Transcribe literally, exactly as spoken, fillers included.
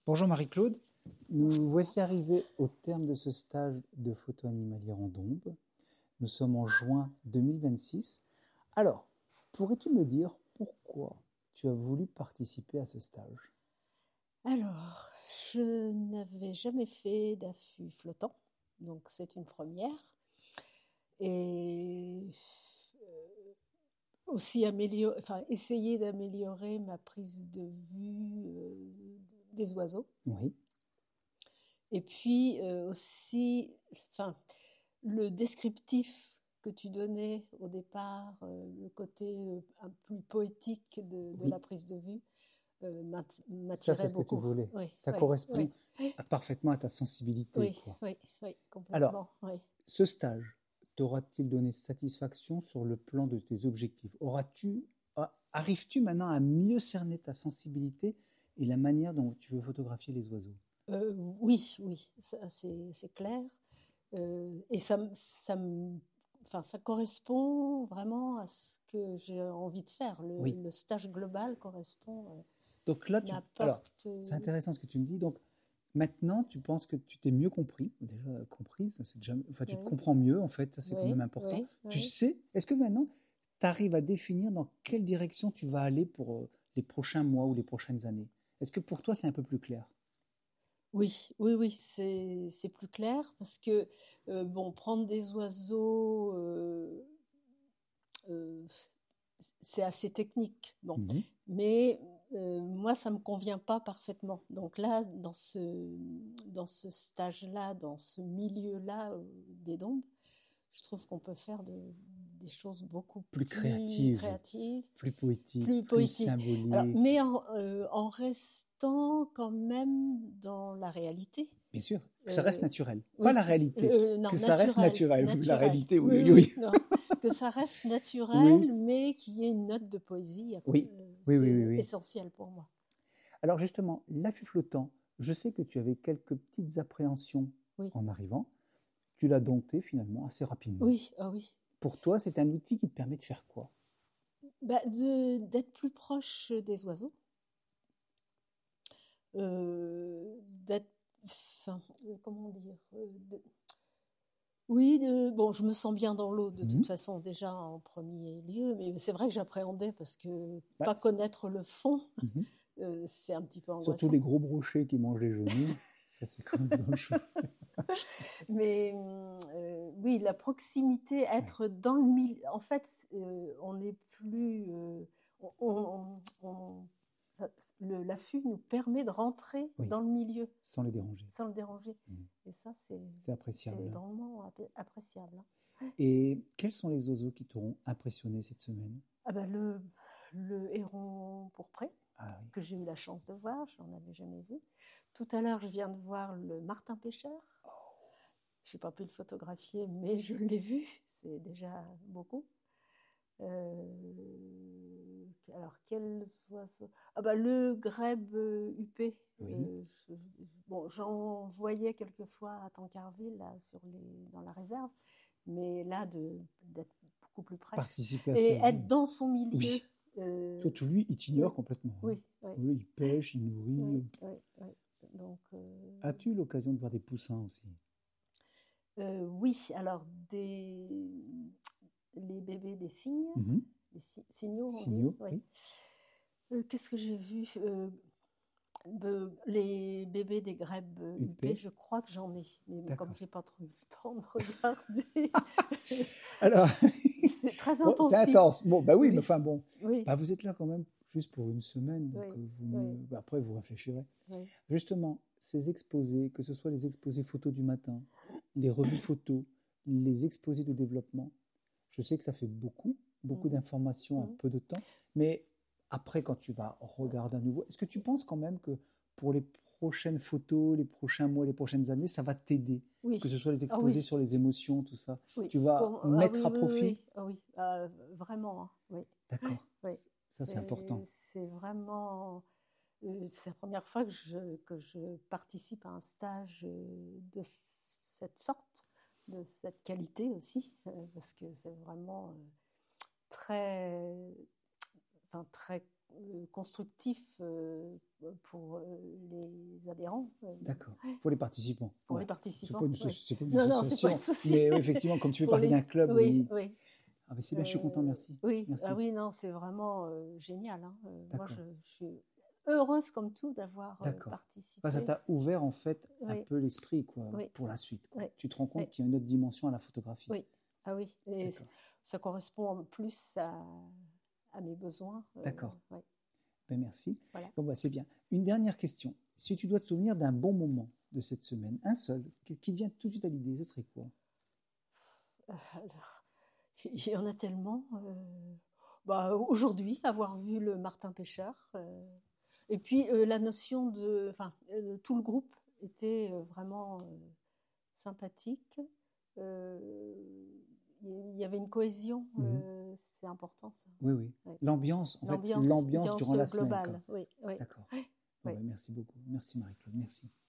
Bonjour Marie-Claude, nous voici arrivés au terme de ce stage de photo animalière en Dombes. Nous sommes en juin deux mille vingt-six. Alors, pourrais-tu me dire pourquoi tu as voulu participer à ce stage? Alors, je n'avais jamais fait d'affût flottant, donc c'est une première. Et euh, aussi améliorer, enfin, essayer d'améliorer ma prise de vue euh, des oiseaux. Oui. Et puis euh, aussi, enfin, le descriptif que tu donnais au départ, euh, le côté euh, un peu plus poétique de, de Oui. la prise de vue, euh, m'attirait Ça, c'est ce que tu beaucoup. voulais. Oui, Ça oui, correspond oui. parfaitement à ta sensibilité, Oui, quoi. oui, oui, Alors, complètement. Oui. ce stage t'aura-t-il donné satisfaction sur le plan de tes objectifs? Auras-tu, arrives-tu maintenant à mieux cerner ta sensibilité et la manière dont tu veux photographier les oiseaux? Euh, oui, oui, ça, c'est, c'est clair. Euh, et ça, m- ça, me- enfin, ça correspond vraiment à ce que j'ai envie de faire. Le, Oui. le stage global correspond, euh, Donc là, tu... alors, m'apporte. c'est euh, intéressant ce que tu me dis. Donc, maintenant, tu penses que tu t'es mieux compris, déjà euh, comprise, c'est déjà... enfin, tu te oui, comprends mieux, en fait, ça c'est quand même oui, important. oui, Tu oui. sais, est-ce que maintenant, tu arrives à définir dans quelle direction tu vas aller pour euh, les prochains mois ou les prochaines années? Est-ce que pour toi, c'est un peu plus clair? Oui, oui, oui, c'est, c'est plus clair parce que, euh, bon, prendre des oiseaux, euh, euh, c'est assez technique. Bon, Mhm. mais euh, moi, ça me convient pas parfaitement. Donc là, dans ce, dans ce stage-là, dans ce milieu-là euh, des Dombes, je trouve qu'on peut faire de, des choses beaucoup Plus plus créative, créatives, plus poétique, plus plus poétiques. Alors, symbolique. mais en, euh, en restant quand même dans la réalité. Bien sûr, que ça reste Euh, naturel. Pas oui, la réalité, euh, non, que ça reste naturel, naturel. La naturel. réalité, oui, Oui, oui, oui, oui. non, que ça reste Oui, naturel, mais qu'il y ait une note de poésie, oui, euh, oui, oui, oui, c'est oui. essentiel pour moi. Alors justement, l'affût flottant, je sais que tu avais quelques petites appréhensions Oui, en arrivant. Tu l'as dompté finalement assez rapidement. oui, ah oui. Pour toi, c'est un outil qui te permet de faire quoi? Bah, de, d'être plus proche des oiseaux, euh, d'être, enfin, euh, comment dire, euh, de- oui, de- bon, je me sens bien dans l'eau de Mhm. toute façon déjà en premier lieu, mais c'est vrai que j'appréhendais parce que Bah, pas connaître le fond, mhm. euh, c'est un petit peu Surtout angoissant. les gros brochets qui mangent les genoux, ça c'est quand même dangereux. Mais euh, oui, la proximité, Ouais. être dans le milieu, en fait, euh, on n'est plus, euh, on, on- on- ça- le- l'affût nous permet de rentrer Oui, dans le milieu sans les déranger. sans le déranger. Mhm. Et ça, c'est, C'est appréciable, c'est hein. drôlement appé- appréciable. Hein. Et quels sont les oiseaux qui t'auront impressionné cette semaine? Ah ben le, le héron pourpré, Ah oui. que j'ai eu la chance de voir, je n'en avais jamais vu. Tout à l'heure, je viens de voir le martin pêcheur. Je n'ai pas pu le photographier, mais je l'ai vu, c'est déjà beaucoup. Euh, alors, quels oiseaux? Ah bah, le grèbe huppé. Oui, Euh, je- bon, j'en voyais quelquefois à Tancarville, là, sur les, dans la réserve, mais là, de, d'être beaucoup plus près. participer à sa Et vie. être dans son milieu. Oui, euh, surtout lui, il t'ignore oui, complètement, hein. oui, oui, Oui, il pêche, il oui, nourrit. oui, oui. Donc, euh, As-tu eu l'occasion de voir des poussins aussi? euh, oui, alors, des, les bébés des cygnes, Mhm. des ci- signaux, on dit, Signaux, oui. oui. Euh, qu'est-ce que j'ai vu? Euh, be- les bébés des grèbes huppées, Huppé, je crois que j'en ai. Mais comme d'accord. j'ai pas trop eu le temps de regarder, Alors, c'est très bon, c'est intensif. intense. Bon, bah oui, mais Oui, enfin bon, oui, bah vous êtes là quand même juste pour une semaine, donc oui, euh, vous oui, mieux... bah, après vous réfléchirez. oui. Justement, ces exposés, que ce soit les exposés photos du matin, les revues photos, les exposés de développement, je sais que ça fait beaucoup, beaucoup Mhm, d'informations en mhm. peu de temps, mais après, quand tu vas regarder à nouveau, est-ce que tu penses quand même que pour les prochaines photos, les prochains mois, les prochaines années, ça va t'aider, que ce Oui, soit les ah exposés oui, sur les émotions, tout ça, oui. tu vas Com- ah mettre oui, à oui, oui, profit? oui, ah oui, ah, vraiment, hein, oui, D'accord, oui. ça c'est important. C'est, c'est vraiment, euh, c'est la première fois que je, que je participe à un stage euh, de cette sorte, de cette qualité aussi, euh, parce que c'est vraiment euh, très, enfin, très euh, constructif euh, pour euh, les adhérents. Euh, D'accord. Pour les participants. Pour ouais. les participants. C'est pas une, Oui. c'est pas une Non, non, association. c'est pas une Mais oui, effectivement, comme tu fais Pour partie les- d'un club, oui. Oui, oui. Ah, ben c'est bien, je suis content, Euh, merci. Oui, Merci. ah oui, non, c'est vraiment euh, génial. Hein. Euh, moi, D'accord. je, je suis heureuse comme tout d'avoir euh, D'accord. participé. Bah, ça t'a ouvert en fait un Oui. peu l'esprit quoi, Oui. pour la suite. Quoi. Oui. Tu te rends compte Oui. qu'il y a une autre dimension à la photographie. Oui, ah oui, et D'accord. ça correspond en plus à, à mes besoins. euh, D'accord. oui. Ben, merci. Voilà. Bon, bah, c'est bien. Une dernière question. Si tu dois te souvenir d'un bon moment de cette semaine, un seul, qui qui vient tout de suite à l'idée, ce serait quoi? Euh, alors, il y en a tellement. euh, bah, aujourd'hui, avoir vu le Martin Pêcheur. euh, et puis euh, la notion de. Enfin, euh, tout le groupe était euh, vraiment euh, sympathique. Euh, Il y avait une cohésion, Mhm. euh, c'est important ça. Oui, oui. Ouais. L'ambiance, en fait, L'ambiance l'ambiance durant la semaine. globale. Quoi. Oui, oui. D'accord. Oui. Bon, ben, merci beaucoup. Merci Marie-Claude. Merci.